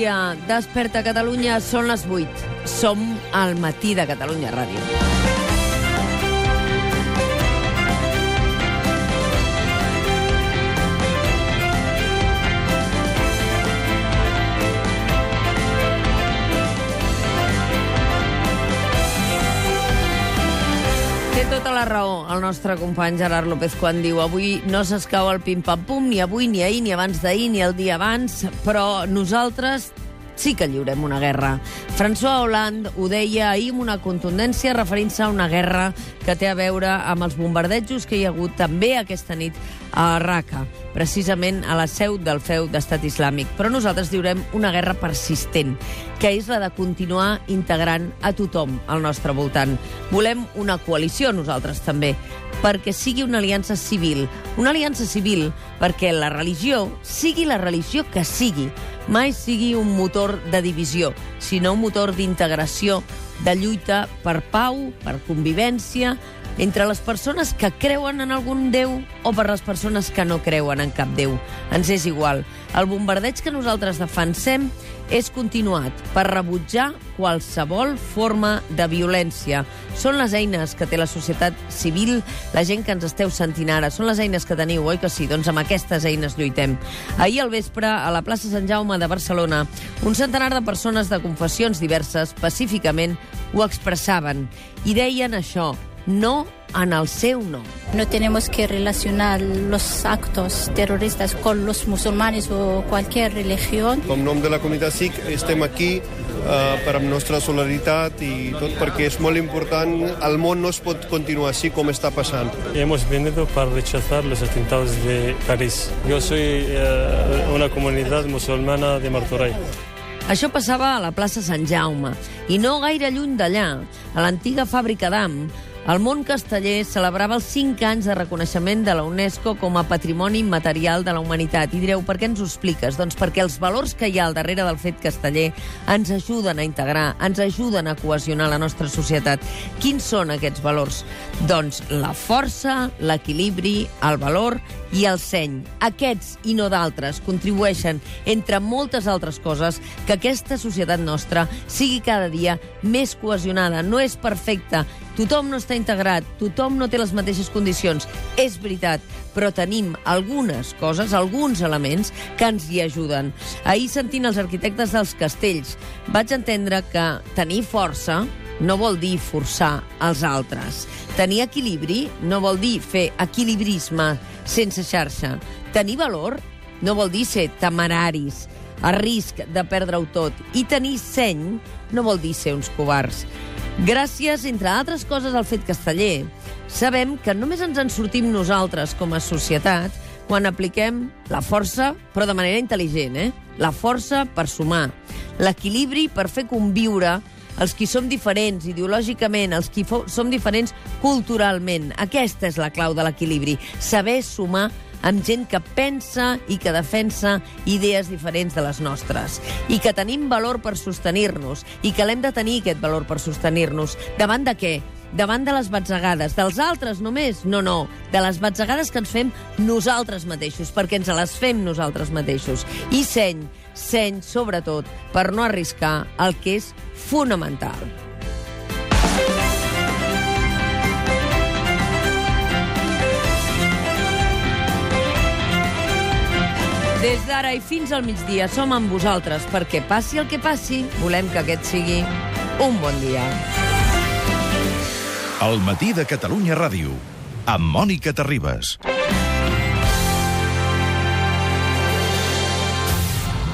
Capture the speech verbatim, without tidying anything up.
dia. Desperta Catalunya, són les vuit. Som al matí de Catalunya Ràdio. Tota la raó, el nostre company Gerard López, quan diu avui no s'escau el pim-pam-pum, ni avui, ni ahir, ni abans d'ahir, ni el dia abans, però nosaltres sí que lliurem una guerra. François Hollande ho deia ahir amb una contundència referint-se a una guerra que té a veure amb els bombardejos que hi ha hagut també aquesta nit a Raqqa, precisament a la seu del feu d'Estat Islàmic. Però nosaltres lliurem una guerra persistent, que és la de continuar integrant a tothom al nostre voltant. Volem una coalició, nosaltres també, perquè sigui una aliança civil. Una aliança civil perquè la religió, sigui la religió que sigui, mai sigui un motor de divisió, sinó un motor d'integració, de lluita per pau, per convivència, entre les persones que creuen en algun déu o per les persones que no creuen en cap déu. Ens és igual. El bombardeig que nosaltres defensem és continuat per rebutjar qualsevol forma de violència. Són les eines que té la societat civil, la gent que ens esteu sentint ara. Són les eines que teniu, oi que sí? Doncs amb aquestes eines lluitem. Ahir al vespre, a la plaça Sant Jaume de Barcelona, un centenar de persones de confessions diverses pacíficament ho expressaven i deien això: no en el seu nom. No tenemos que relacionar los actos terroristas con los musulmanes o cualquier religión. En nom de la comunitat sikh estem aquí uh, per amb nostra solidaritat i tot perquè és molt important. El món no es pot continuar així com està passant. Hemos venido para rechazar los atentados de París. Yo soy uh, una comunidad musulmana de Martorell. Això passava a la plaça Sant Jaume, i no gaire lluny d'allà, a l'antiga fàbrica d'Am, el món casteller celebrava els cinc anys de reconeixement de la UNESCO com a Patrimoni Immaterial de la Humanitat. I direu, per què ens ho expliques? Doncs perquè els valors que hi ha al darrere del fet casteller ens ajuden a integrar, ens ajuden a cohesionar la nostra societat. Quins són aquests valors? Doncs la força, l'equilibri, el valor i el seny. Aquests, i no d'altres, contribueixen, entre moltes altres coses, que aquesta societat nostra sigui cada dia més cohesionada. No és perfecta, tothom no està integrat, tothom no té les mateixes condicions, és veritat, però tenim algunes coses, alguns elements que ens hi ajuden. Ahir, sentint els arquitectes dels castells, vaig entendre que tenir força no vol dir forçar els altres. Tenir equilibri no vol dir fer equilibrisme sense xarxa. Tenir valor no vol dir ser temeraris, a risc de perdre-ho tot. I tenir seny no vol dir ser uns covards. Gràcies, entre altres coses, al fet casteller, sabem que només ens en sortim nosaltres com a societat quan apliquem la força, però de manera intel·ligent, eh? La força per sumar, l'equilibri per fer conviure els qui som diferents ideològicament, els qui som diferents culturalment. Aquesta és la clau de l'equilibri, saber sumar amb gent que pensa i que defensa idees diferents de les nostres, i que tenim valor per sostenir-nos, i que l'hem de tenir, aquest valor per sostenir-nos. Davant de què? Davant de les batzegades. Dels altres només? No, no. De les batzegades que ens fem nosaltres mateixos, perquè ens les fem nosaltres mateixos. I seny, seny, sobretot, per no arriscar el que és fonamental. Des d'ara i fins al migdia som amb vosaltres, perquè passi el que passi, volem que aquest sigui un bon dia. El matí de Catalunya Ràdio, amb Mònica Terribas.